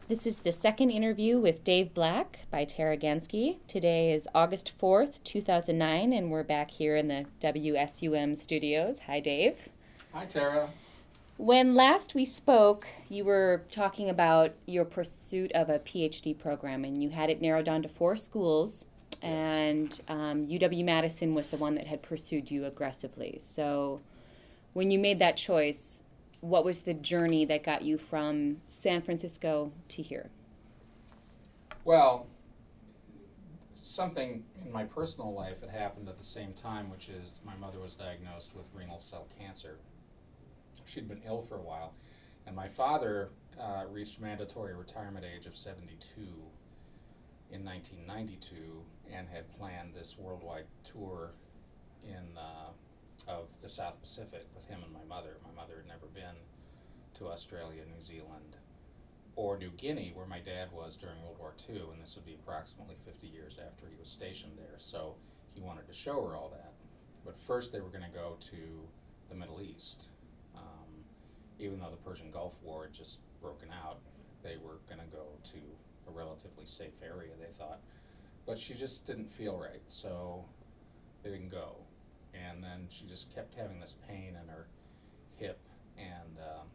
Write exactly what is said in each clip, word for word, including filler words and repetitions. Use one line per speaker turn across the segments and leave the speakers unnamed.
This is the second interview with Dave Black by Tara Gansky. Today is August fourth, two thousand nine, and we're back here in the W S U M studios. Hi, Dave.
Hi, Tara.
When last we spoke, you were talking about your pursuit of a PhD program, and you had it narrowed down to four schools, and um, U W-Madison was the one that had pursued you aggressively. So when you made that choice, what was the journey that got you from San Francisco to here?
Well, something in my personal life had happened at the same time, which is my mother was diagnosed with renal cell cancer. She'd been ill for a while, and my father uh, reached mandatory retirement age of seventy-two in nineteen ninety-two and had planned this worldwide tour in uh, of the South Pacific with him and my mother. My mother had never been to Australia, New Zealand, or New Guinea, where my dad was during World War Two, and this would be approximately fifty years after he was stationed there. So he wanted to show her all that. But first they were going to go to the Middle East. Um, even though the Persian Gulf War had just broken out, they were going to go to a relatively safe area, they thought. But she just didn't feel right, so they didn't go. And then she just kept having this pain in her hip. And um,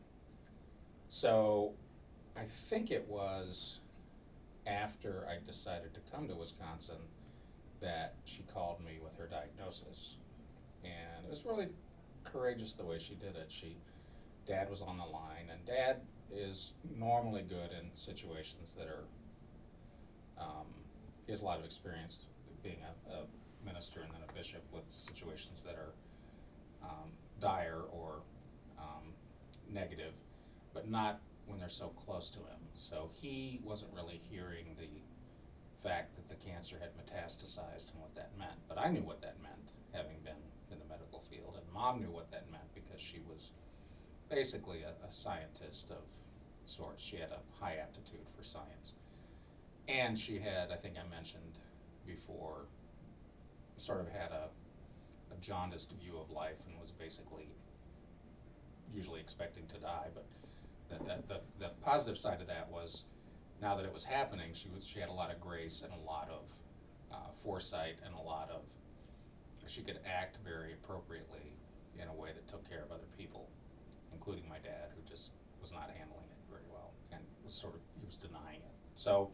so I think it was after I decided to come to Wisconsin that she called me with her diagnosis. And it was really courageous the way she did it. She, Dad was on the line, and Dad is normally good in situations that are, um, he has a lot of experience being a, a minister and then a bishop with situations that are um, dire or um, negative, but not when they're so close to him. So he wasn't really hearing the fact that the cancer had metastasized and what that meant. But I knew what that meant, having been in the medical field, and Mom knew what that meant because she was basically a, a scientist of sorts. She had a high aptitude for science. And she had, I think I mentioned before, sort of had a, a jaundiced view of life and was basically usually expecting to die. But the, the, the, the positive side of that was, now that it was happening, she was she had a lot of grace and a lot of uh, foresight and a lot of, she could act very appropriately in a way that took care of other people, including my dad, who just was not handling it very well and was sort of, he was denying it. So,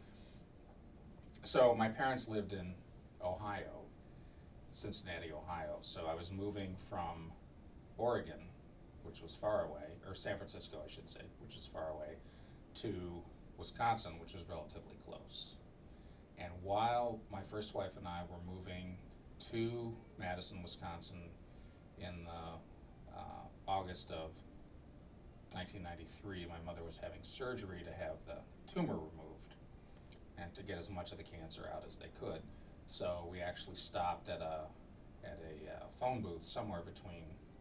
so my parents lived in Ohio, Cincinnati, Ohio. So I was moving from Oregon, which was far away, or San Francisco, I should say, which is far away, to Wisconsin, which is relatively close. And while my first wife and I were moving to Madison, Wisconsin in uh, uh, August of nineteen ninety-three, my mother was having surgery to have the tumor removed and to get as much of the cancer out as they could. So we actually stopped at a at a uh, phone booth somewhere between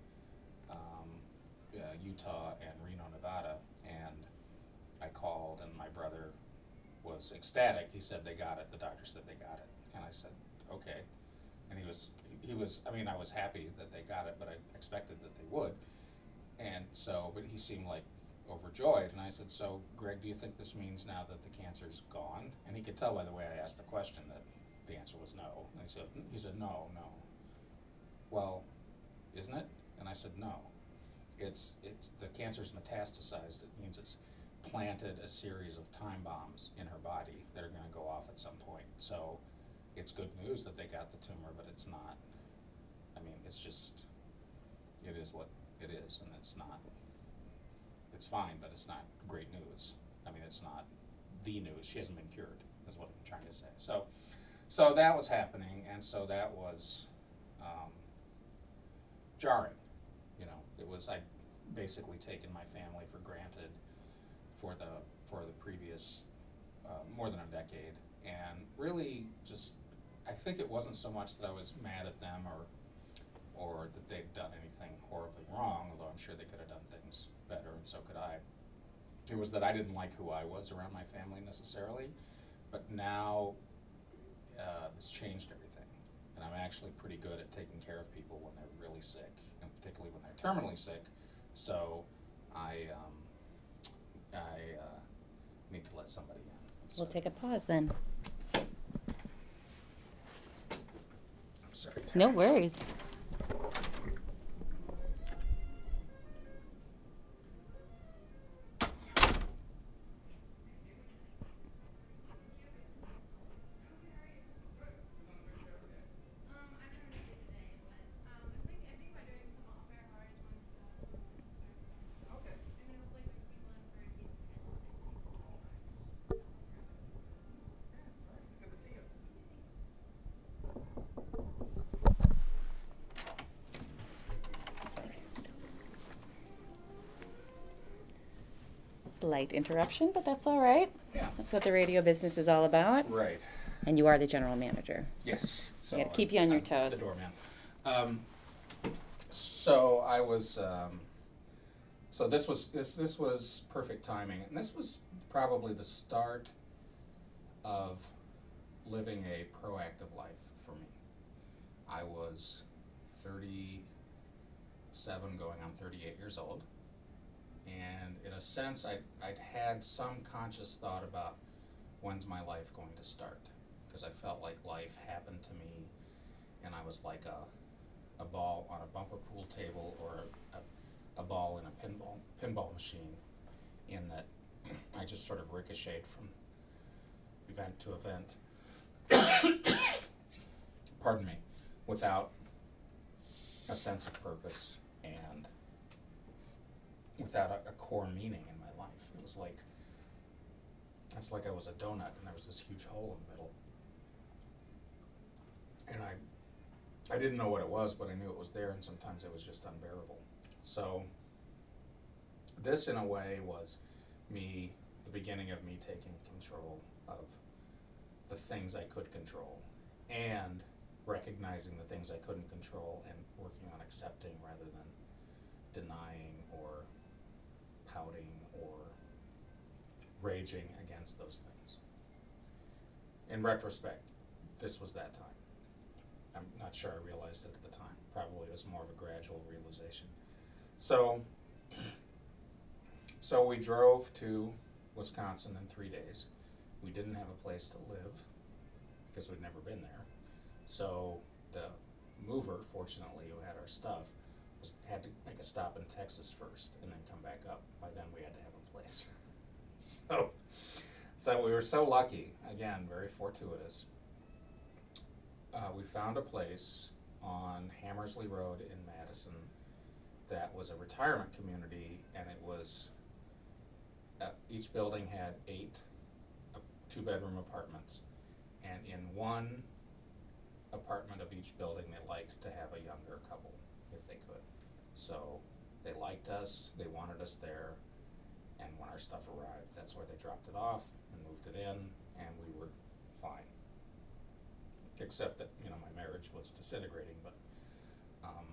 um, uh, Utah and Reno, Nevada, and I called, and my brother was ecstatic. He said they got it. The doctor said they got it, and I said okay. And he was he was I mean I was happy that they got it, but I expected that they would. And so, but he seemed like overjoyed, and I said, so Greg, do you think this means now that the cancer's gone? And he could tell by the way I asked the question that the answer was no. And he said, he said, no, no. Well, isn't it? And I said, no. It's, it's, the cancer's metastasized. It means it's planted a series of time bombs in her body that are gonna go off at some point. So it's good news that they got the tumor, but it's not, I mean, it's just, it is what it is, and it's not, it's fine, but it's not great news. I mean, it's not the news. She hasn't been cured, is what I'm trying to say. So, so that was happening, and so that was um, jarring. You know, it was, I'd basically taken my family for granted for the for the previous uh, more than a decade, and really just, I think it wasn't so much that I was mad at them or or that they'd done anything horribly wrong, although I'm sure they could have done things better, and so could I. It was that I didn't like who I was around my family necessarily, but now uh, this changed everything. And I'm actually pretty good at taking care of people when they're really sick, and particularly when they're terminally sick. So I, um, I uh, need to let somebody in. So.
We'll take a pause then.
I'm sorry.
No worries. Slight interruption, but that's all right.
Yeah.
That's what the radio business is all about.
Right.
And you are the general manager.
Yes.
So I got to keep you on your
I'm
toes.
The doorman. Um, so I was. Um, so this was this this was perfect timing, and this was probably the start of living a proactive life for me. I was thirty-seven, going on thirty-eight years old. And in a sense, I'd, I'd had some conscious thought about when's my life going to start. Because I felt like life happened to me, and I was like a, a ball on a bumper pool table or a, a, a ball in a pinball, pinball machine, in that I just sort of ricocheted from event to event, pardon me, without a sense of purpose and without a, a core meaning in my life. It was like, it's like I was a donut and there was this huge hole in the middle. And I, I didn't know what it was, but I knew it was there, and sometimes it was just unbearable. So this, in a way, was me, the beginning of me taking control of the things I could control, and recognizing the things I couldn't control and working on accepting rather than denying or pouting or raging against those things. In retrospect, this was that time. I'm not sure I realized it at the time. Probably it was more of a gradual realization. So, so we drove to Wisconsin in three days. We didn't have a place to live because we'd never been there. So the mover, fortunately, who had our stuff, was, had to make a stop in Texas first and then come back up. By then we had to have a place. So, so we were so lucky, again, very fortuitous. Uh, we found a place on Hammersley Road in Madison that was a retirement community, and it was, uh, each building had eight uh, two-bedroom apartments, and in one apartment of each building they liked to have a younger couple if they could. So they liked us, they wanted us there, and when our stuff arrived, that's where they dropped it off and moved it in, and we were fine. Except that, you know, my marriage was disintegrating, but um,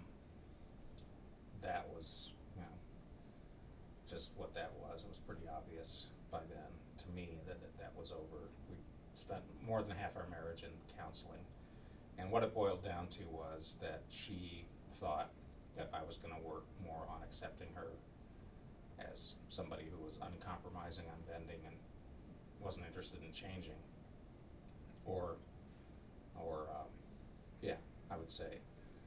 that was, you know, just what that was. It was pretty obvious by then to me that that, that was over. We spent more than half our marriage in counseling, and what it boiled down to was that she thought that I was going to work more on accepting her as somebody who was uncompromising, unbending, and wasn't interested in changing, or or um, yeah, I would say.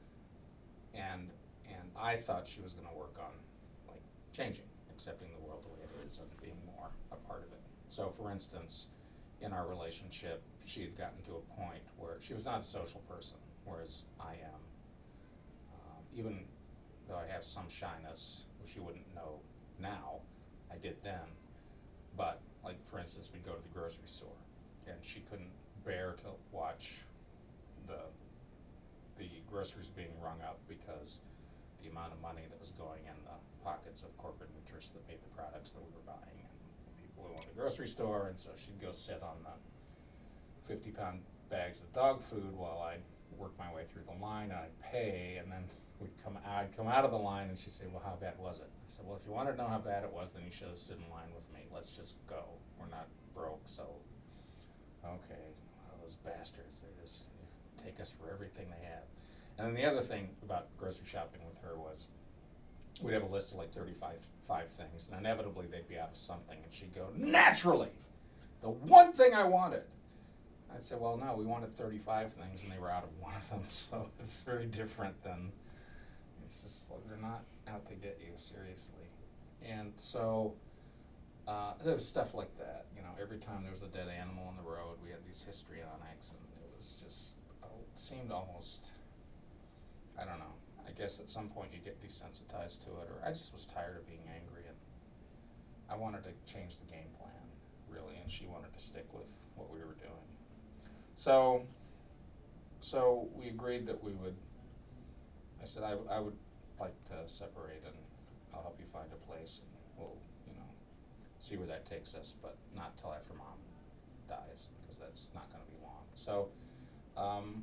And and I thought she was going to work on like changing, accepting the world the way it is, and being more a part of it. So, for instance, in our relationship, she had gotten to a point where she was not a social person, whereas I am. Um, even though I have some shyness, which you wouldn't know now, I did then. But, like, for instance, we'd go to the grocery store, and she couldn't bear to watch the the groceries being rung up because the amount of money that was going in the pockets of corporate interests that made the products that we were buying, and people who owned the grocery store, and so she'd go sit on the fifty pound bags of dog food while I'd work my way through the line, and I'd pay, and then we'd come I'd come out of the line, and she'd say, well, how bad was it? I said, well, if you wanted to know how bad it was, then you should have stood in line with me. Let's just go. We're not broke, so okay, well, those bastards, they just take us for everything they have. And then the other thing about grocery shopping with her was we'd have a list of like thirty-five five things, and inevitably they'd be out of something, and she'd go, naturally, the one thing I wanted. I'd say, well, no, we wanted thirty-five things, and they were out of one of them, so it's very different than, it's just like they're not out to get you, seriously. And so, uh, there was stuff like that, you know, every time there was a dead animal on the road, we had these histrionics, and it was just, oh, it seemed almost, I don't know, I guess at some point you get desensitized to it, or I just was tired of being angry, and I wanted to change the game plan, really, and she wanted to stick with what we were doing. So, so we agreed that we would, I said, I, w- I would like to separate, and I'll help you find a place, and we'll, you know, see where that takes us, but not till after Mom dies, because that's not going to be long. So, um,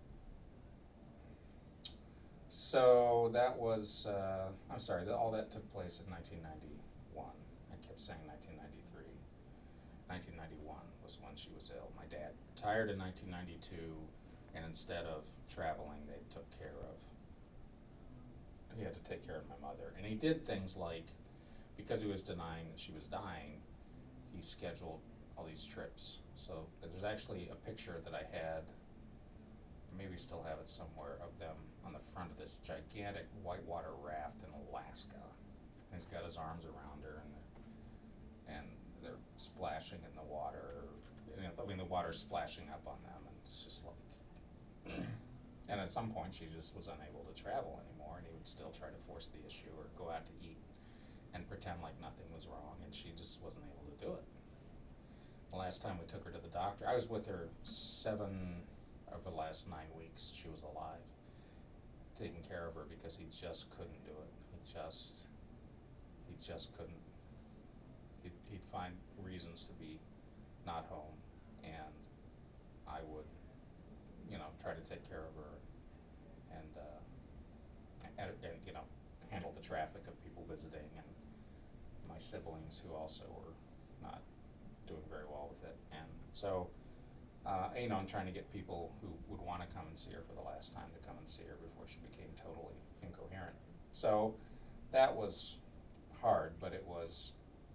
so that was, uh, I'm sorry, that, all that took place in nineteen ninety-one. I kept saying nineteen ninety-three. nineteen ninety-one was when she was ill. My dad retired in nineteen ninety-two, and instead of traveling, they took care of, he had to take care of my mother. And he did things like, because he was denying that she was dying, he scheduled all these trips. So there's actually a picture that I had, maybe still have it somewhere, of them on the front of this gigantic whitewater raft in Alaska. And he's got his arms around her, and they're, and they're splashing in the water. You know, I mean, the water's splashing up on them, and it's just like, and at some point she just was unable to travel anymore, and he would still try to force the issue or go out to eat and pretend like nothing was wrong, and she just wasn't able to do it. The last time we took her to the doctor, I was with her seven of the last nine weeks she was alive, taking care of her, because he just couldn't do it. He just, he just couldn't. He'd, he'd find reasons to be not home, and I would, you know, try to take care of her, and, uh, and, and, you know, handle the traffic of people visiting, and my siblings who also were not doing very well with it. And so, uh, you know, I'm trying to get people who would want to come and see her for the last time to come and see her before she became totally incoherent. So that was hard, but it was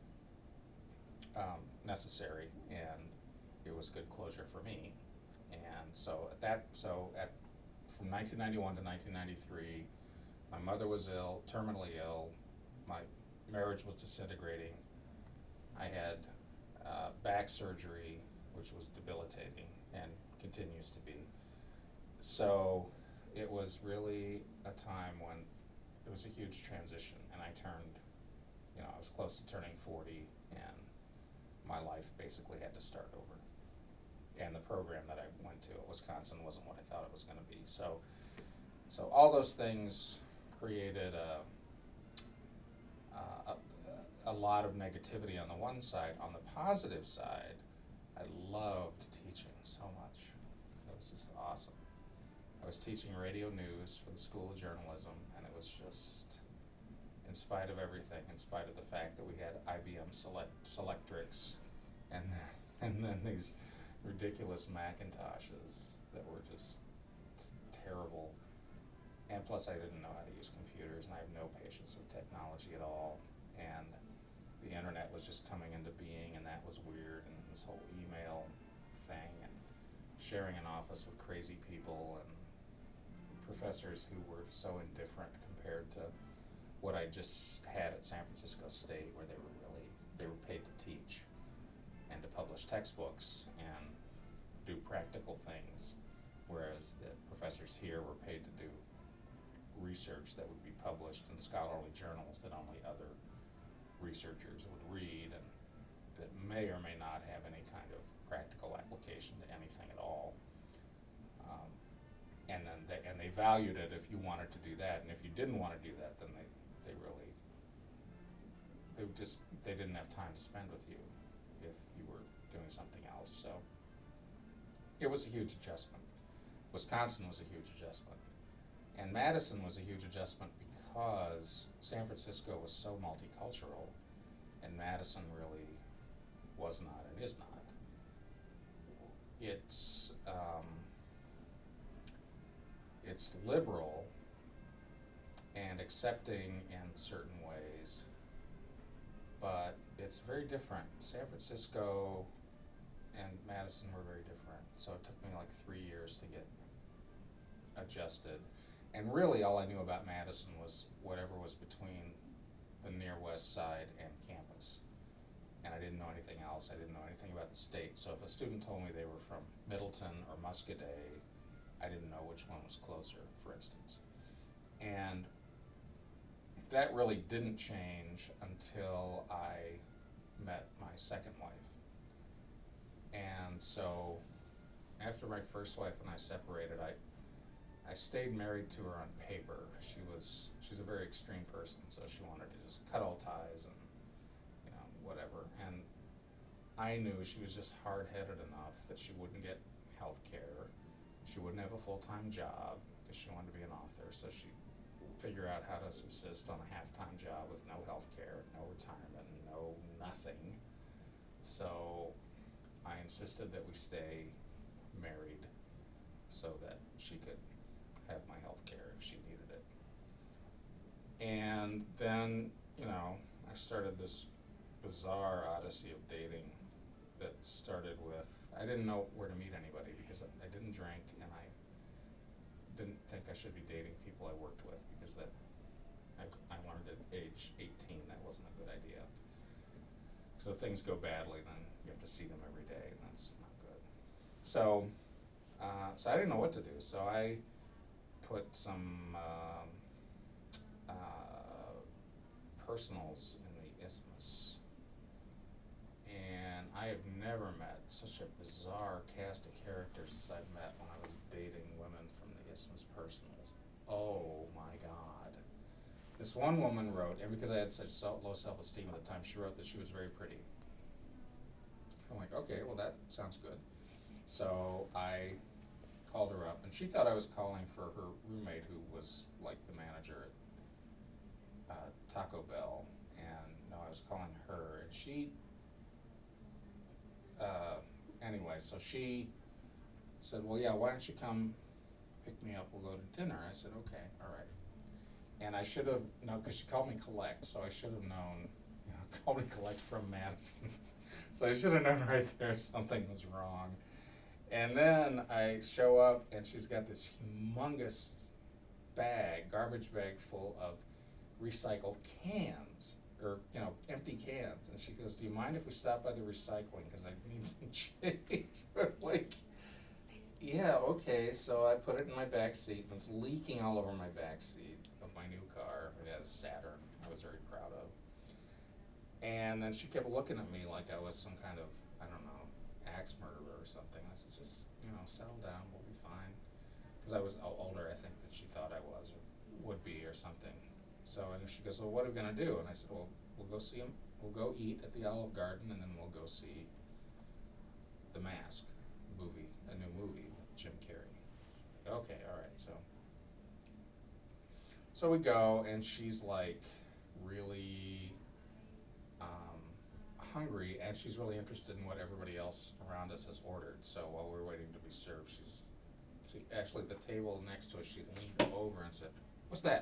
um, necessary, and it was good closure for me. And so at that, so at from nineteen ninety-one to nineteen ninety-three, my mother was ill, terminally ill. My marriage was disintegrating. I had uh, back surgery, which was debilitating and continues to be. So it was really a time when it was a huge transition, and I turned, you know, I was close to turning forty, and my life basically had to start over. And the program that I went to at Wisconsin wasn't what I thought it was going to be. So, so all those things created a, uh, a, a lot of negativity on the one side. On the positive side, I loved teaching so much. It was just awesome. I was teaching radio news for the School of Journalism, and it was just, in spite of everything, in spite of the fact that we had I B M Select Selectrics, and and then these ridiculous Macintoshes that were just t- terrible. And plus I didn't know how to use computers, and I have no patience with technology at all. And the internet was just coming into being, and that was weird, and this whole email thing, and sharing an office with crazy people, and professors who were so indifferent compared to what I just had at San Francisco State, where they were really, they were paid to teach and to publish textbooks and do practical things, whereas the professors here were paid to do research that would be published in scholarly journals that only other researchers would read, and that may or may not have any kind of practical application to anything at all. Um, and then they, and they valued it if you wanted to do that, and if you didn't want to do that, then they, they really, they would just, they didn't have time to spend with you if you were doing something else. So it was a huge adjustment. Wisconsin was a huge adjustment. And Madison was a huge adjustment because San Francisco was so multicultural, and Madison really was not and is not. It's um, it's liberal, and accepting in certain ways, but it's very different. San Francisco and Madison were very different, so it took me like three years to get adjusted. And really all I knew about Madison was whatever was between the near west side and campus. And I didn't know anything else. I didn't know anything about the state. So if a student told me they were from Middleton or Muscoda, I didn't know which one was closer, for instance. And that really didn't change until I met my second wife. And so after my first wife and I separated, I I stayed married to her on paper. She was she's a very extreme person, so she wanted to just cut all ties and, you know, whatever. And I knew she was just hard-headed enough that she wouldn't get health care. She wouldn't have a full-time job because she wanted to be an author, so she'd figure out how to subsist on a half-time job with no health care, no retirement, no nothing. So I insisted that we stay married so that she could have my health care if she needed it. And then, you know, I started this bizarre odyssey of dating that started with, I didn't know where to meet anybody because I, I didn't drink, and I didn't think I should be dating people I worked with because that I, I learned at age eighteen that wasn't a good idea. So if things go badly, then you have to see them every day, and that's not good. So, uh, so I didn't know what to do. So I put some um, uh, personals in the Isthmus, and I have never met such a bizarre cast of characters as I've met when I was dating women from the Isthmus personals. Oh my God. This one woman wrote, and because I had such so low self-esteem at the time, she wrote that she was very pretty. I'm like, okay, well that sounds good. So I called her up, and she thought I was calling for her roommate, who was like the manager at uh, Taco Bell, and no, I was calling her, and she, uh, anyway, so she said, well, yeah, why don't you come pick me up, we'll go to dinner. I said, okay, all right. And I should have, no, because she called me Collect, so I should have known, you know, called me Collect from Madison. So I should have known right there something was wrong. And then I show up, and she's got this humongous bag, garbage bag full of recycled cans, or, you know, empty cans. And she goes, do you mind if we stop by the recycling, because I need some change? I'm like, yeah, okay. So I put it in my back seat, and it's leaking all over my back seat of my new car. It had a Saturn I was very proud of. And then she kept looking at me like I was some kind of, I don't know, axe murderer or something. I said, just, you know, settle down, we'll be fine. Because I was older, I think, that she thought I was, or would be, or something. So, and she goes, well, what are we going to do? And I said, well, we'll go see him, we'll go eat at the Olive Garden, and then we'll go see The Mask movie, a new movie with Jim Carrey. Okay, all right, so. So we go, and she's like really um, hungry, and she's really interested in what everybody else around us has ordered. So while we're waiting to be served, she's she actually at the table next to us, she leaned over and said, "What's that?"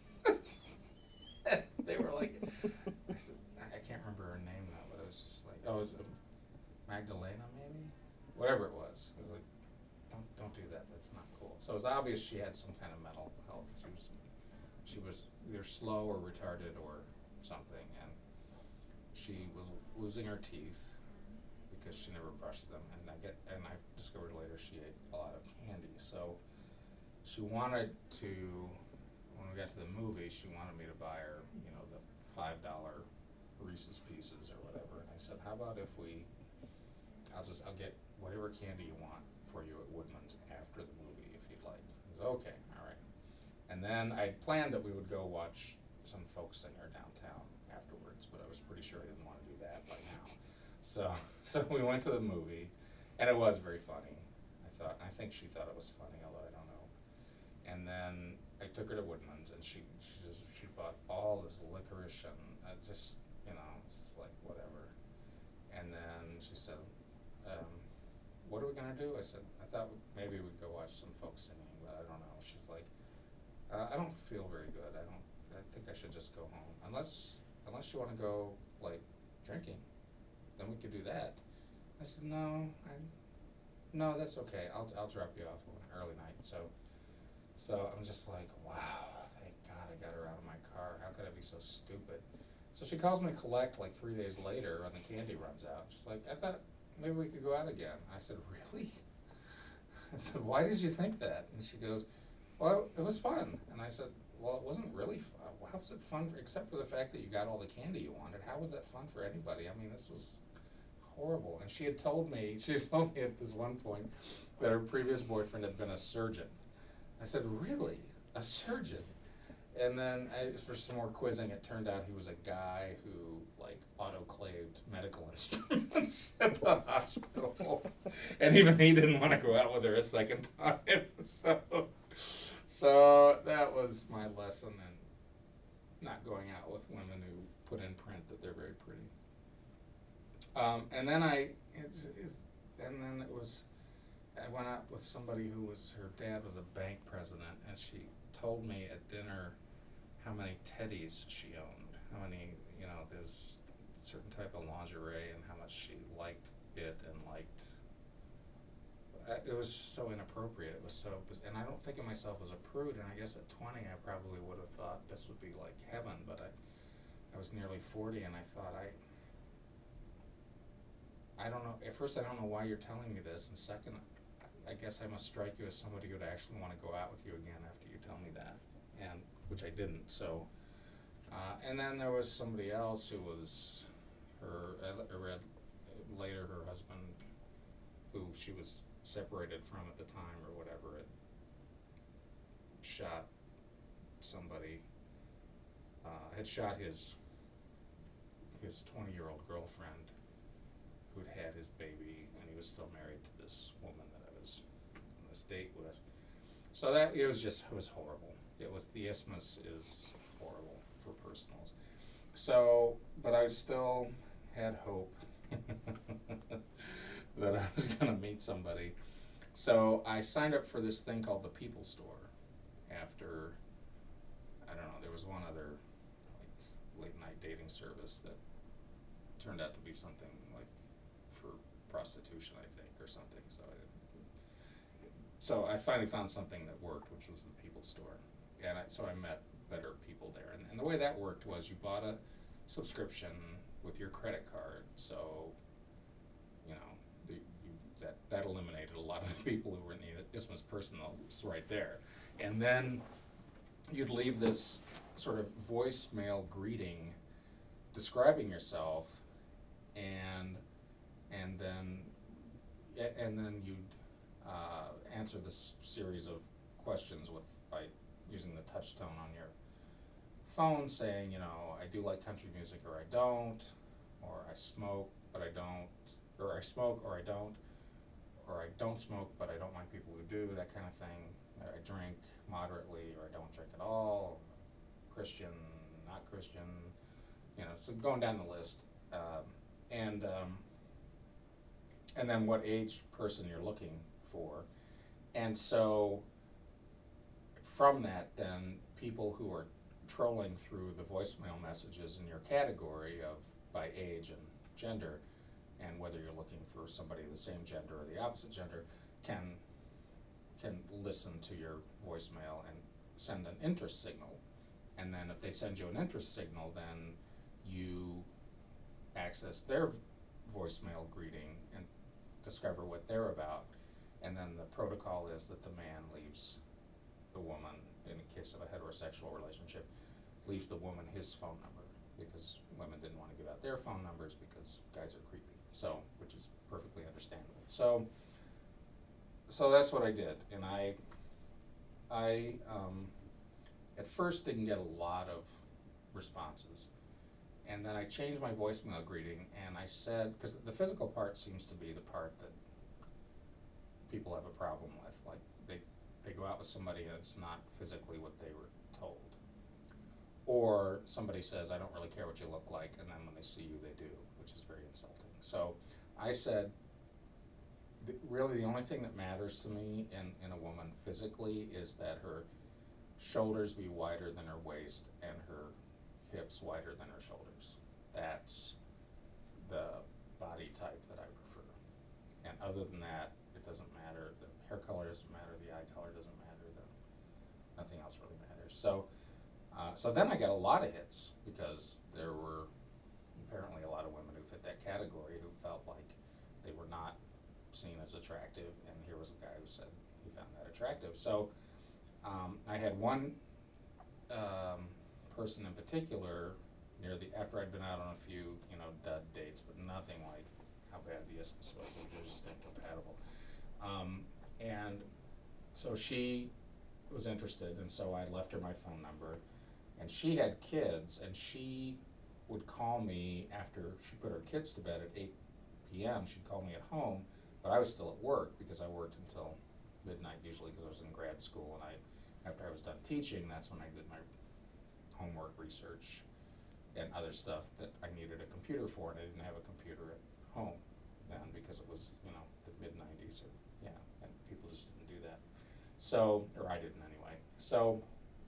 They were like, I said, I can't remember her name now, but it was just like, oh, it was um, Magdalena maybe, whatever it was. It was like, don't don't do that. That's not cool. So it was obvious she had some kind of mental health. She was she was either slow or retarded or something, and she was losing her teeth because she never brushed them. And I get and I discovered later she ate a lot of candy. So she wanted to. When we got to the movie, she wanted me to buy her, you know, the five dollar Reese's Pieces or whatever. And I said, how about if we, I'll just, I'll get whatever candy you want for you at Woodman's after the movie if you'd like. I said, okay, all right. And then I planned that we would go watch some folk singer downtown afterwards, but I was pretty sure I didn't want to do that by now. So, so we went to the movie, and it was very funny. I thought, I think she thought it was funny, although I don't know. And then I took her to Woodman's, and she she just she bought all this licorice, and I just, you know, it's just like whatever. And then she said, um, "What are we gonna do?" I said, "I thought maybe we'd go watch some folk singing, but I don't know." She's like, uh, "I don't feel very good. I don't think I should just go home. Unless, unless you want to go, like, drinking, then we could do that. I said, no, I, no, that's okay. I'll, I'll drop you off on an early night. So, so I'm just like, wow, thank God I got her out of my car. How could I be so stupid? So she calls me collect like three days later when the candy runs out. She's like, I thought maybe we could go out again. I said, really? I said, why did you think that? And she goes, well, it was fun. And I said, well, it wasn't really fun. How was it fun, for, except for the fact that you got all the candy you wanted? How was that fun for anybody? I mean, this was horrible. And she had told me, she had told me at this one point that her previous boyfriend had been a surgeon. I said, really? A surgeon? And then I, for some more quizzing, it turned out he was a guy who, like, autoclaved medical instruments at the hospital. And even he didn't want to go out with her a second time. So, so that was my lesson in not going out with women who put in print that they're very pretty. Um, and then I, it, it, and then it was, I went out with somebody who was, her dad was a bank president, and she told me at dinner how many teddies she owned, how many, you know, there's a certain type of lingerie, and how much she liked it and liked, it was just so inappropriate. It was so, and I don't think of myself as a prude, and I guess at twenty I probably would have thought this would be like heaven, but I, I was nearly forty, and I thought, I, I don't know, at first I don't know why you're telling me this, and second, I guess I must strike you as somebody who would actually want to go out with you again after you tell me that, and which I didn't. So, uh, and then there was somebody else who was her. I read later her husband, who she was separated from at the time or whatever, had shot somebody. Uh, had shot his his twenty-year-old girlfriend, who'd had his baby, and he was still married to this woman that I was on this date with. So that, it was just, it was horrible. It was, the isthmus is horrible for personals. So, but I still had hope that I was going to meet somebody. So I signed up for this thing called the People Store after, I don't know, there was one other like late night dating service that turned out to be something like for prostitution, I think, or something. So I didn't, so I finally found something that worked, which was the People Store. And I, so I met better people there. And, and the way that worked was you bought a subscription with your credit card. So, you know, the, you, that, that eliminated a lot of the people who were in the Isthmus personals right there. And then you'd leave this sort of voicemail greeting describing yourself, and and then and then you'd uh, answer this series of questions with by using the touch tone on your phone, saying, you know, I do like country music, or I don't, or I smoke but I don't, or I smoke or I don't, or I don't smoke but I don't like people who do, that kind of thing. I drink moderately, or I don't drink at all, Christian, not Christian, you know, so going down the list. Um, and um, and then what age person you're looking for. And so from that, then people who are trolling through the voicemail messages in your category of by age and gender, and whether you're looking for somebody of the same gender or the opposite gender, can can listen to your voicemail and send an interest signal. And then if they send you an interest signal, then you access their voicemail greeting and discover what they're about. And then the protocol is that the man leaves the woman, in the case of a heterosexual relationship, leaves the woman his phone number, because women didn't want to give out their phone numbers because guys are creepy. So, which is perfectly understandable. So, so that's what I did. And I, I um, at first didn't get a lot of responses. And then I changed my voicemail greeting, and I said, because the physical part seems to be the part that people have a problem with. Like, they, they go out with somebody and it's not physically what they were told. Or somebody says, I don't really care what you look like, and then when they see you, they do, which is very insulting. So I said, th- really the only thing that matters to me in, in a woman physically is that her shoulders be wider than her waist and her hips wider than her shoulders. That's the body type that I prefer. And other than that, it doesn't matter. The hair color doesn't matter. The eye color doesn't matter. The, nothing else really matters. So, uh, so then I got a lot of hits because there were apparently a lot of women who fit that category who felt like they were not seen as attractive, and here was a guy who said he found that attractive. So um, I had one um, person in particular near the after I'd been out on a few, you know, dud dates, but nothing like how bad the isthmus was. It was just incompatible. Um, and so she was interested, and so I left her my phone number, and she had kids, and she would call me after she put her kids to bed at eight p.m. She'd call me at home, but I was still at work because I worked until midnight usually because I was in grad school, and I, after I was done teaching, that's when I did my homework, research, and other stuff that I needed a computer for, and I didn't have a computer at home then because it was, you know, the mid nineties, or, yeah, and people just didn't do that. So, or I didn't anyway. So,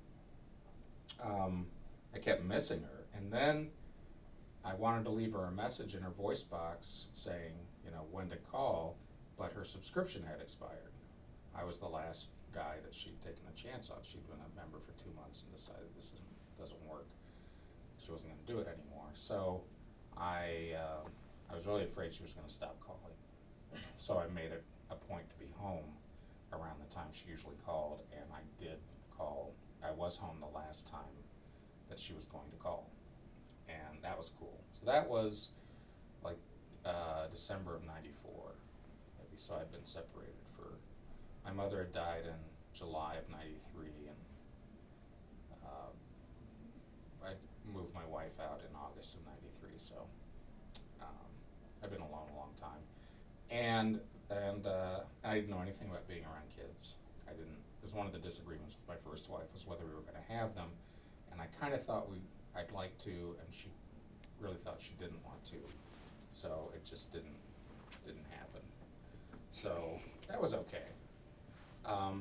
um, I kept missing her, and then I wanted to leave her a message in her voice box saying, you know, when to call, but her subscription had expired. I was the last guy that she'd taken a chance on. She'd been a member for two months and decided this isn't, doesn't work. She wasn't going to do it anymore. So I, uh, I was really afraid she was going to stop calling. So I made it a point to be home around the time she usually called, and I did call. I was home the last time that she was going to call, and that was cool. So that was like uh, December of ninety-four, maybe. So I'd been separated for, my mother had died in July of ninety-three, and uh, I moved my wife out in August of ninety-three, so um, I've been alone a long time. And and uh, I didn't know anything about being around kids. I didn't, it was one of the disagreements with my first wife was whether we were going to have them, and I kind of thought we, I'd like to, and she really thought she didn't want to, so it just didn't, didn't happen. So that was okay. Um,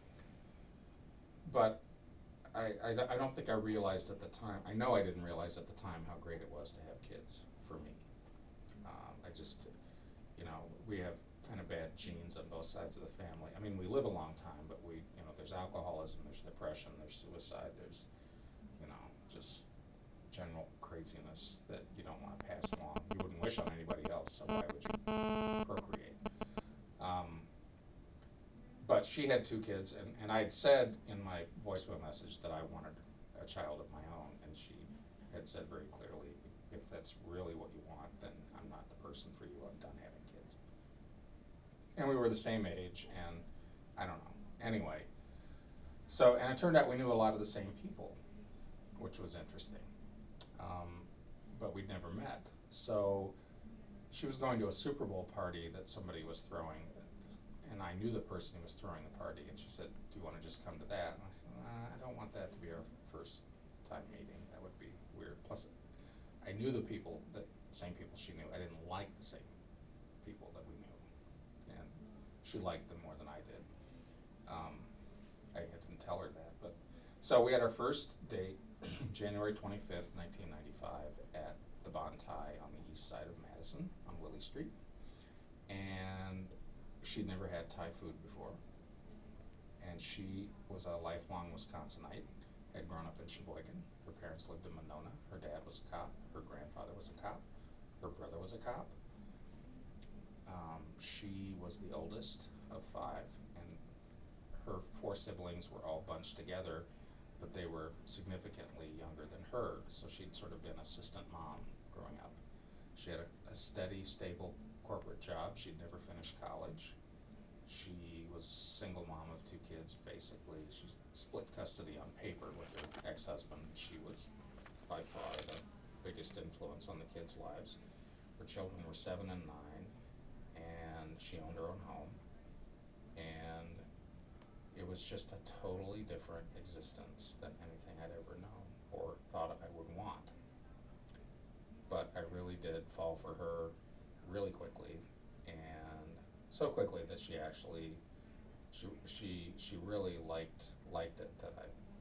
but I, I, I don't think I realized at the time, I know I didn't realize at the time how great it was to have kids for me. Um, I just, you know, we have kind of bad genes on both sides of the family. I mean, we live a long time, but we, you know, there's alcoholism, there's depression, there's suicide, there's, you know, just general craziness that you don't want to pass along. You wouldn't wish on anybody else, so why would you procreate? Um, but she had two kids, and, and I had said in my voicemail message that I wanted a child of my own, and she had said very clearly, if that's really what you want, then I'm not the person for you. I'm done having kids. And we were the same age, and I don't know. Anyway, so, and it turned out we knew a lot of the same people, which was interesting. Um, but we'd never met. So she was going to a Super Bowl party that somebody was throwing, and I knew the person who was throwing the party, and she said, do you want to just come to that? And I said, nah, I don't want that to be our first time meeting. That would be weird. Plus, I knew the people, the same people she knew. I didn't like the same people that we knew, and she liked them more than I did. Um, I didn't tell her that, but so we had our first date January twenty-fifth, nineteen ninety-five at the Bon Thai on the east side of Madison on Willie Street, and she'd never had Thai food before, and she was a lifelong Wisconsinite, had grown up in Sheboygan. Her parents lived in Monona. Her dad was a cop. Her grandfather was a cop. Her brother was a cop. Um, she was the oldest of five, and her four siblings were all bunched together, but they were significantly younger than her, so she'd sort of been assistant mom growing up. She had a, a steady, stable corporate job. She'd never finished college. She was a single mom of two kids, basically. She split custody on paper with her ex-husband. She was by far the biggest influence on the kids' lives. Her children were seven and nine, and she owned her own home. And it was just a totally different existence than anything I'd ever known or thought I would want. But I really did fall for her really quickly, and so quickly that she actually, she she she really liked liked it that I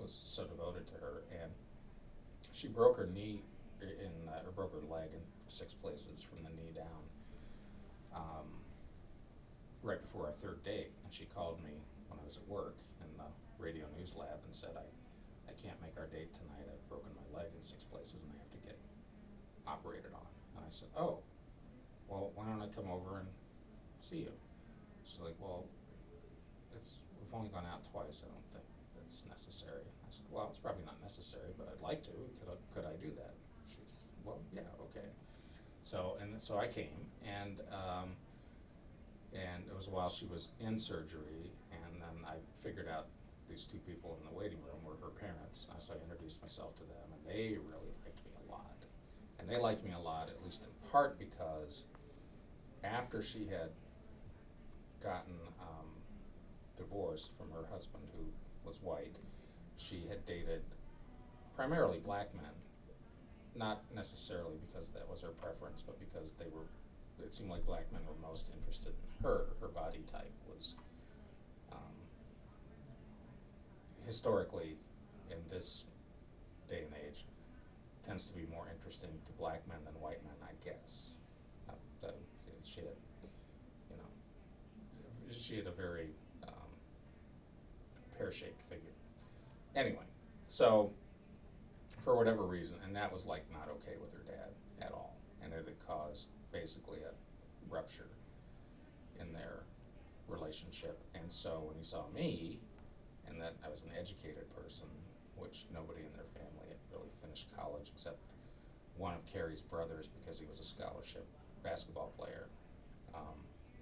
was so devoted to her, and she broke her knee in, uh, or broke her leg in six places from the knee down, um, right before our third date. And she called me when I was at work in the radio news lab and said, I, I can't make our date tonight. I've broken my leg in six places and I have to get operated on. And I said, oh, well, why don't I come over and see you? She's like, well, it's we've only gone out twice. I don't think it's necessary. I said, well, it's probably not necessary, but I'd like to. Could I, could I do that? She said, well, yeah, okay. So and so I came, and um, and it was while she was in surgery, and then I figured out these two people in the waiting room were her parents. And so I introduced myself to them, and they really liked me a lot. And they liked me a lot, at least in part because after she had gotten um, divorced from her husband, who was white, she had dated primarily black men, not necessarily because that was her preference, but because they were, it seemed like black men were most interested in her. Her body type was, um, historically, in this day and age, tends to be more interesting to black men than white men, I guess. Uh, that, she had, you know, she had a very um, pear-shaped figure. Anyway, so for whatever reason, and that was like not okay with her dad at all, and it had caused basically a rupture in their relationship. And so when he saw me, and that I was an educated person, which nobody in their family had really finished college except one of Carrie's brothers because he was a scholarship basketball player. Um,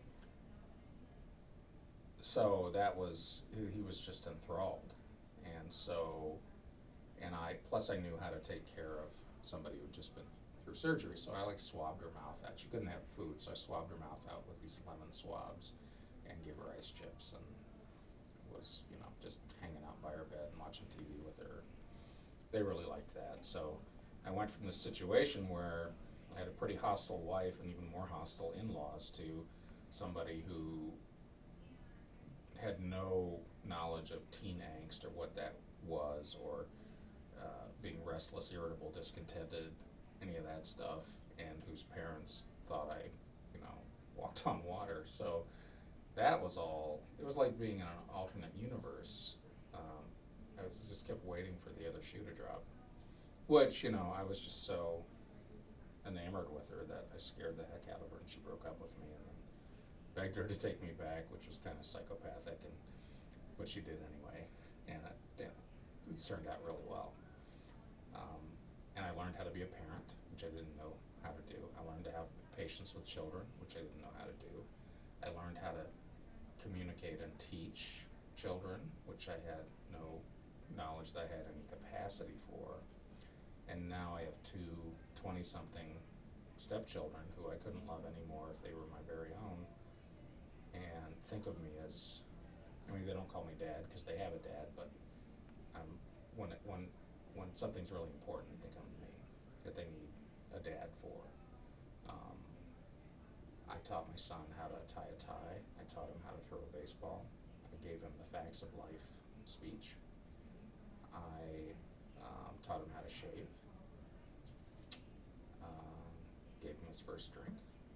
so that was, he, he was just enthralled. And so, and I, plus I knew how to take care of somebody who'd just been through surgery, so I like swabbed her mouth out. She couldn't have food, so I swabbed her mouth out with these lemon swabs and gave her ice chips, and was, you know, just hanging out by her bed and watching T V with her. They really liked that. So I went from this situation where I had a pretty hostile wife and even more hostile in-laws to somebody who had no knowledge of teen angst or what that was, or uh, being restless, irritable, discontented, any of that stuff, and whose parents thought I, you know, walked on water. So that was all, it was like being in an alternate universe. Um, I was just kept waiting for the other shoe to drop, which, you know, I was just so enamored with her that I scared the heck out of her, and she broke up with me and then begged her to take me back, which was kind of psychopathic, and but she did anyway, and it, it, it turned out really well. Um, and I learned how to be a parent, which I didn't know how to do. I learned to have patience with children, which I didn't know how to do. I learned how to communicate and teach children, which I had no knowledge that I had any capacity for. And now I have two twenty-something stepchildren who I couldn't love anymore if they were my very own, and think of me as, I mean, they don't call me dad because they have a dad, but um, when, it, when, when something's really important, they come to me that they need a dad for. Um, I taught my son how to tie a tie. I taught him how to throw a baseball. I gave him the facts of life speech. I um, taught him how to shave. Um, gave him his first drink.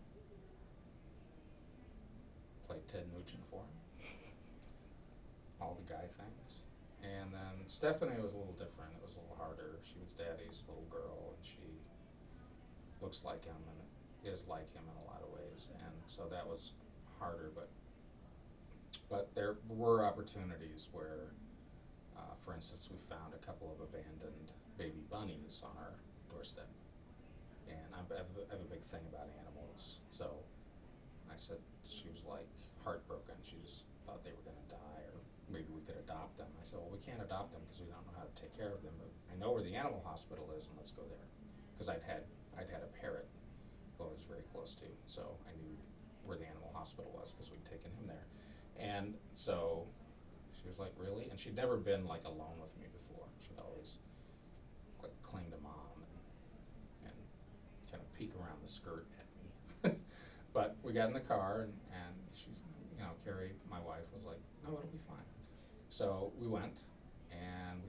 Played Ted Nugent for him. All the guy things. And then Stephanie was a little different. It was a little harder. She was Daddy's little girl, and she looks like him and is like him in a lot of ways. And so that was harder, but but there were opportunities where, uh, for instance, we found a couple of abandoned baby bunnies on our doorstep. And I'm, I, have a, I have a big thing about animals. So I said, she was like heartbroken. She just thought they were going to die, or maybe we could adopt them. I said, well, we can't adopt them because we don't know how to take care of them, but I know where the animal hospital is, and let's go there. Because I'd had, I'd had a parrot who I was very close to, so I knew where the animal hospital was because we'd taken him there. And so she was like, really? And she'd never been like alone with me before. She'd always like claimed a mom and, and kind of peek around the skirt at me. But we got in the car, and, and she, you know, Carrie, my wife, was like, no, it'll be fine. So we went, and we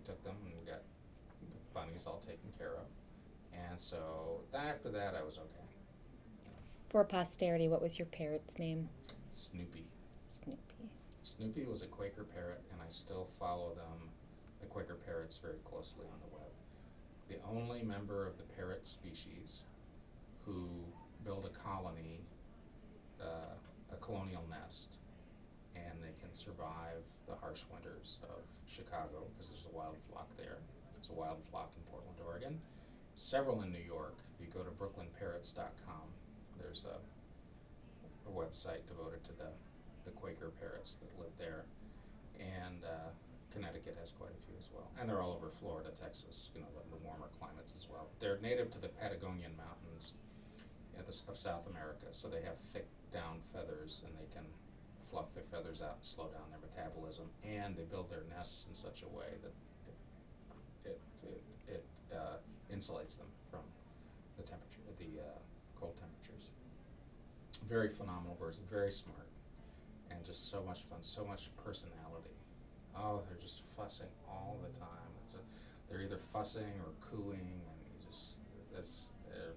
took them and got the bunnies all taken care of. And so then after that, I was okay.
For posterity, what was your parrot's name?
Snoopy.
Snoopy.
Snoopy was a Quaker parrot, and I still follow them, the Quaker parrots, very closely on the web. The only member of the parrot species who build a colony, uh, a colonial nest, and they can survive the harsh winters of Chicago, because there's a wild flock there. There's a wild flock in Portland, Oregon. Several in New York. If you go to brooklyn parrots dot com, there's a, a website devoted to the, the Quaker parrots that live there. And uh, Connecticut has quite a few as well. And they're all over Florida, Texas, you know, the, the warmer climates as well. They're native to the Patagonian mountains uh, the, of South America, so they have thick down feathers, and they can fluff their feathers out and slow down their metabolism, and they build their nests in such a way that it, it, it, it uh, insulates them from the temperature, the uh, cold temperatures. Very phenomenal birds, very smart, and just so much fun, so much personality. Oh, they're just fussing all the time. It's a, they're either fussing or cooing, and you just, this, they're,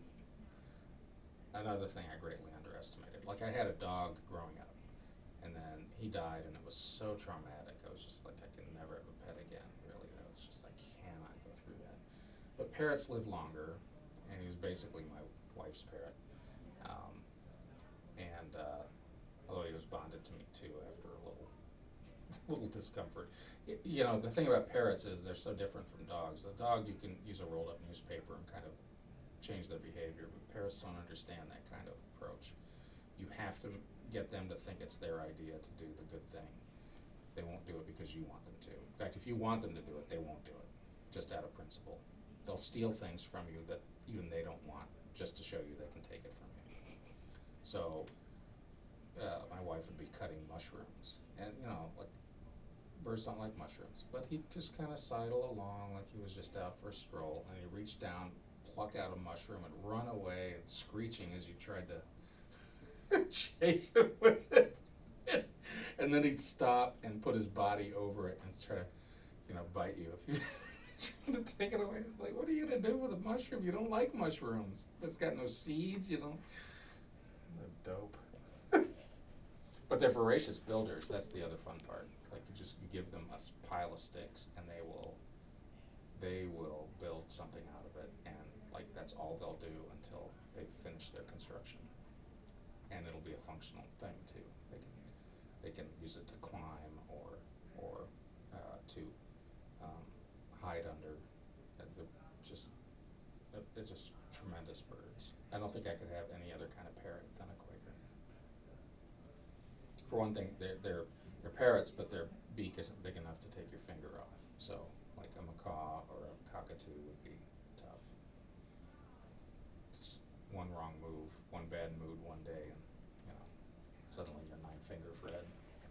another thing I greatly underestimated. Like, I had a dog growing up, and then he died, and it was so traumatic. I was just like, I can never have a pet again, really. I was just, I cannot go through that. But parrots live longer, and he was basically my wife's parrot. Um, and uh, although he was bonded to me, too, after a little little discomfort. Y- you know, the thing about parrots is they're so different from dogs. The dog, you can use a rolled-up newspaper and kind of change their behavior, but parrots don't understand that kind of approach. You have to get them to think it's their idea to do the good thing. They won't do it because you want them to. In fact, if you want them to do it, they won't do it, just out of principle. They'll steal things from you that even they don't want, just to show you they can take it from you. So uh, my wife would be cutting mushrooms, and you know, like, birds don't like mushrooms, but he'd just kind of sidle along like he was just out for a stroll, and he'd reach down, pluck out a mushroom, and run away, and screeching as you tried to chase him with it. And then he'd stop and put his body over it and try to, you know, bite you if you trying to take it away. It's like, what are you gonna do with a mushroom? You don't like mushrooms. It's got no seeds, you know. They're dope. But they're voracious builders. That's the other fun part. Like, you just you give them a s- pile of sticks, and they will, they will build something out of it, and like that's all they'll do until they finish their construction. And it'll be a functional thing too. They can, they can use it to climb or, or uh, to um, hide under. Uh, they're just, they're, they're just tremendous birds. I don't think I could have any other kind of parrot than a Quaker. For one thing, they're, they're, they're parrots, but their beak isn't big enough to take your finger off. So, like a macaw or a cockatoo would be tough. Just one wrong move, one bad mood one day, and, you know, suddenly you're nine-finger Fred.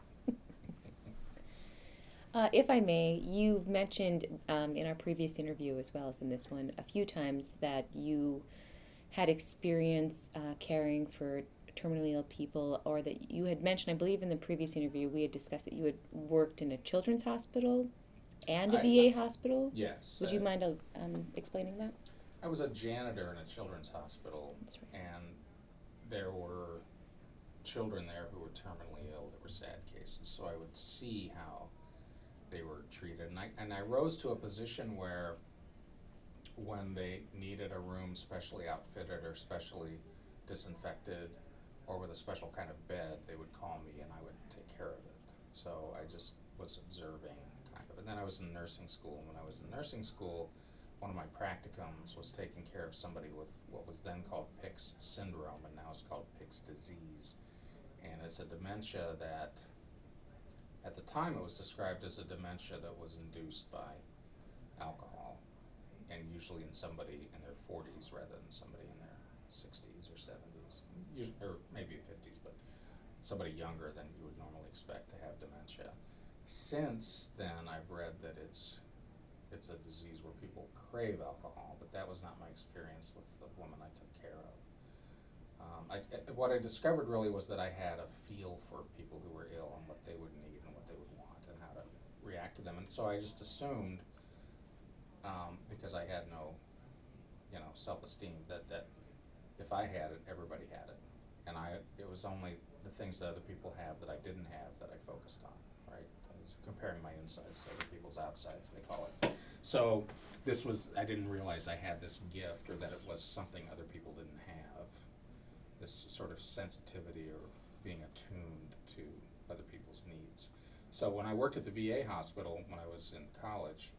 Uh, if I may, you've mentioned um, in our previous interview, as well as in this one, a few times that you had experience uh, caring for terminally ill people, or that you had mentioned, I believe in the previous interview, we had discussed that you had worked in a children's hospital and a
I-
V A hospital.
Yes.
Would
uh,
you mind uh, um, explaining that?
I was a janitor in a children's hospital,
That's right.
and there were children there who were terminally ill that were sad cases, so I would see how they were treated. And I, and I rose to a position where when they needed a room specially outfitted or specially disinfected or with a special kind of bed, they would call me and I would take care of it. So I just was observing, kind of. And then I was in nursing school, and when I was in nursing school, one of my practicums was taking care of somebody with what was then called Pick's syndrome, and now it's called Pick's disease. And it's a dementia that, at the time it was described as a dementia that was induced by alcohol, and usually in somebody in their forties rather than somebody in their sixties or seventies, usually, or maybe fifties, but somebody younger than you would normally expect to have dementia. Since then, I've read that it's it's a disease where people crave alcohol, but that was not my experience with the woman I took care of. Um, I, I, what I discovered really was that I had a feel for people who were ill and what they would need and what they would want and how to react to them. And so I just assumed um, because I had no, you know, self-esteem that, that if I had it, everybody had it. And I, it was only the things that other people have that I didn't have that I focused on, right? I was comparing my insides to other people's outsides, they call it. So this was, I didn't realize I had this gift, or that it was something other people didn't have, this sort of sensitivity or being attuned to other people's needs. So when I worked at the V A hospital when I was in college,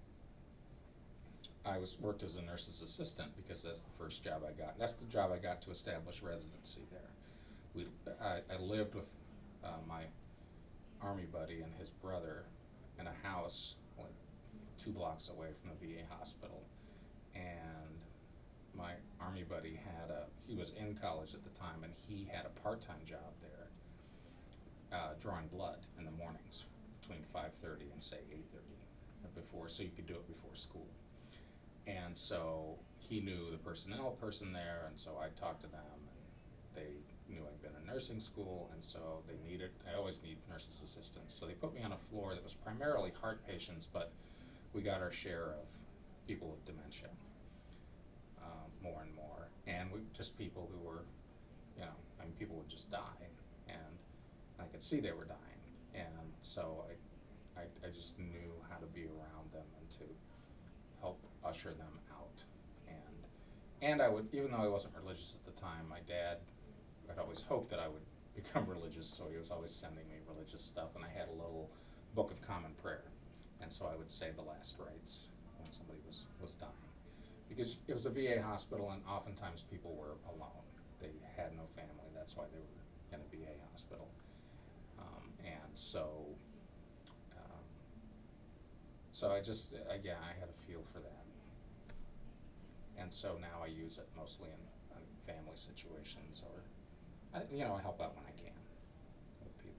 I was worked as a nurse's assistant because that's the first job I got. That's the job I got to establish residency there. We, I, I lived with uh, my Army buddy and his brother in a house like two blocks away from the V A hospital, and my Army buddy had a, he was in college at the time, and he had a part-time job there, uh, drawing blood in the mornings between five thirty and say eight thirty before, so you could do it before school. And so he knew the personnel person there, and so I talked to them, and they knew I'd been in nursing school, and so they needed, I always need nurses' assistants. So they put me on a floor that was primarily heart patients, but we got our share of people with dementia, um, more and more. And we just people who were, you know, I mean, people would just die, and I could see they were dying. And so I, I, I just knew how to be around them and to help usher them out. And and I would, even though I wasn't religious at the time, my dad had always hoped that I would become religious, so he was always sending me religious stuff, and I had a little book of common prayer, and so I would say the last rites when somebody was, was dying. Because it was a V A hospital, and oftentimes people were alone. They had no family, that's why they were in a V A hospital. Um, and so, um, so I just, again, I had a feel for that. And so now I use it mostly in, in family situations, or, I, you know, I help out when I can with people.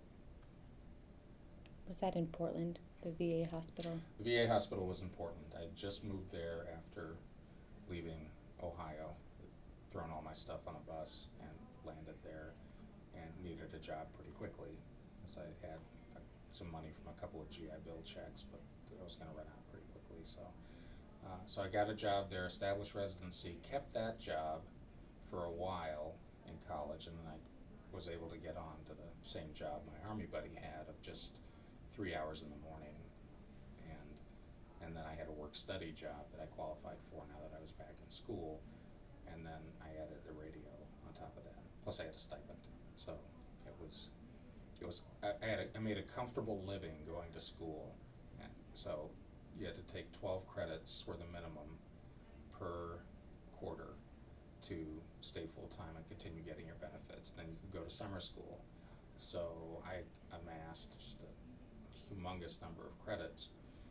Was that in Portland, the V A hospital?
The V A hospital was important. I just moved there after leaving Ohio, thrown all my stuff on a bus and landed there, and needed a job pretty quickly, because I had uh, some money from a couple of G I Bill checks, but I was going to run out pretty quickly. So, uh, so I got a job there, established residency, kept that job for a while in college, and then I was able to get on to the same job my Army buddy had of just three hours in the morning, and and then I had a work-study job that I qualified for now that I was back in school, and then I added the radio on top of that. Plus I had a stipend, so it was, it was I, I had a, I made a comfortable living going to school, and so you had to take twelve credits were the minimum per quarter to stay full-time and continue getting your benefits. Then you could go to summer school. So I amassed just a humongous number of credits.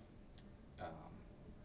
Um,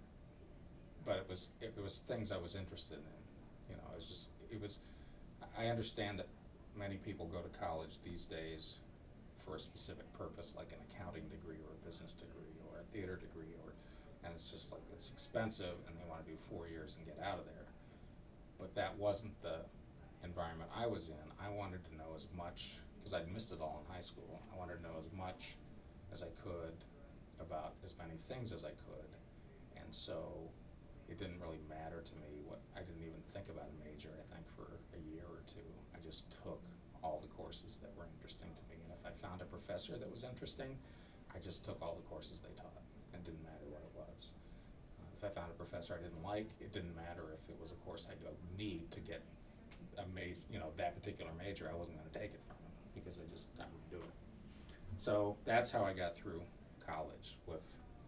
but it was it, it was things I was interested in. You know, it was just, it was, I understand that many people go to college these days for a specific purpose, like an accounting degree or a business degree or a theater degree, or, and it's just like, it's expensive and they want to do four years and get out of there. But that wasn't the environment I was in. I wanted to know as much, because I'd missed it all in high school, I wanted to know as much as I could about as many things as I could. And so it didn't really matter to me what, I didn't even think about a major, I think, for a year or two. I just took all the courses that were interesting to me. And if I found a professor that was interesting, I just took all the courses they taught. It didn't matter what it was. If I found a professor I didn't like, it didn't matter if it was a course I don't need to get a major, you know, that particular major, I wasn't going to take it from them because I just, I would do it. So that's how I got through college with,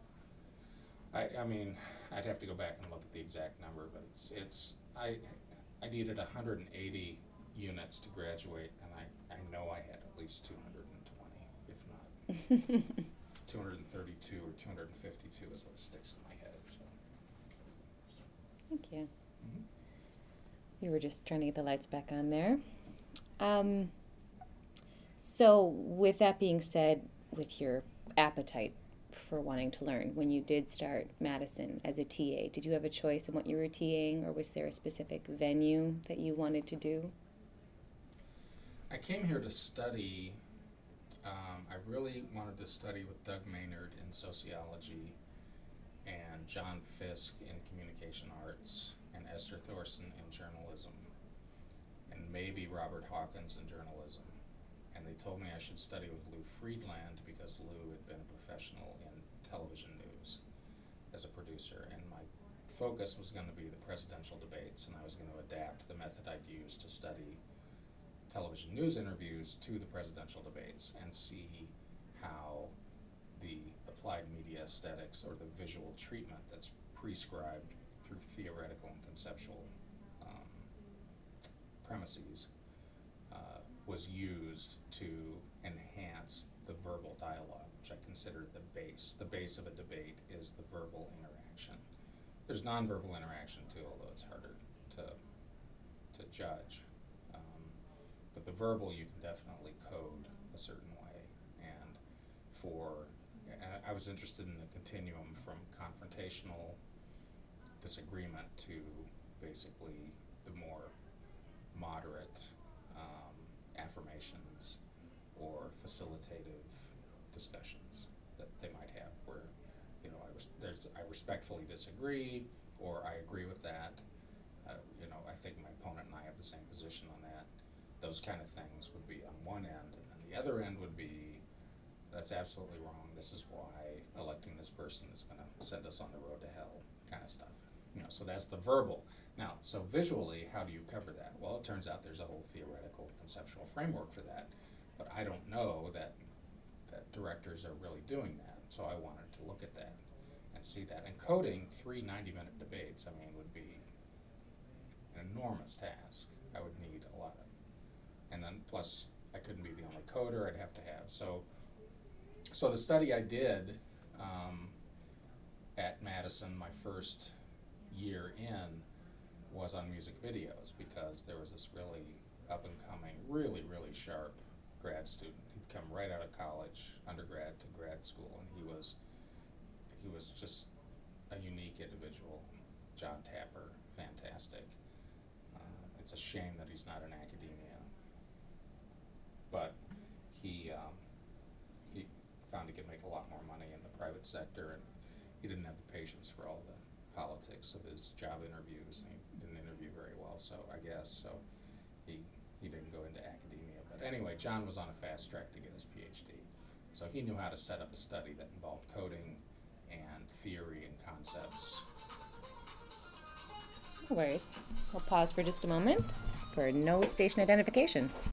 I, I mean, I'd have to go back and look at the exact number, but it's, it's, I, I needed one hundred eighty units to graduate, and I, I know I had at least two hundred twenty, if not two hundred thirty-two or two hundred fifty-two is what sticks in my head. So.
Thank you.
Mm-hmm.
You were just trying to get the lights back on there. Um, so with that being said, with your appetite for wanting to learn, when you did start Madison as a T A, did you have a choice in what you were TAing, or was there a specific venue that you wanted to do?
I came here to study, um, I really wanted to study with Doug Maynard in sociology, and John Fisk in communication arts, and Esther Thorson in journalism, and maybe Robert Hawkins in journalism. And they told me I should study with Lou Friedland because Lou had been a professional in television news as a producer, and my focus was going to be the presidential debates, and I was going to adapt the method I'd use to study television news interviews to the presidential debates and see how the applied media aesthetics, or the visual treatment that's prescribed through theoretical and conceptual um, premises, uh, was used to enhance the verbal dialogue, which I consider the base. The base of a debate is the verbal interaction. There's nonverbal interaction too, although it's harder to to judge. Um, but the verbal you can definitely code a certain way. And for, and I was interested in the continuum from confrontational disagreement to basically the more moderate um, affirmations or facilitative discussions that they might have, where, you know, I res- there's I respectfully disagree, or I agree with that. Uh, you know, I think my opponent and I have the same position on that. Those kind of things would be on one end, and then the other end would be, that's absolutely wrong. This is why electing this person is going to send us on the road to hell, kind of stuff. You know, so that's the verbal. Now, so visually, how do you cover that? Well, it turns out there's a whole theoretical, conceptual framework for that, but I don't know that that directors are really doing that. So I wanted to look at that and see that. And coding three ninety-minute debates, I mean, would be an enormous task. I would need a lot of, and then plus I couldn't be the only coder. I'd have to have so. So the study I did um, at Madison, my first year in, was on music videos, because there was this really up and coming, really, really sharp grad student. He'd come right out of college, undergrad to grad school, and he was he was just a unique individual. John Tapper, fantastic. Uh, it's a shame that he's not in academia, but he um, he found he could make a lot more money in the private sector, and he didn't have the patience for all the politics of his job interviews, and he didn't interview very well, so I guess, so he he didn't go into academia. But anyway, John was on a fast track to get his PhD. So he knew how to set up a study that involved coding and theory and concepts.
No worries. We'll pause for just a moment for no station identification.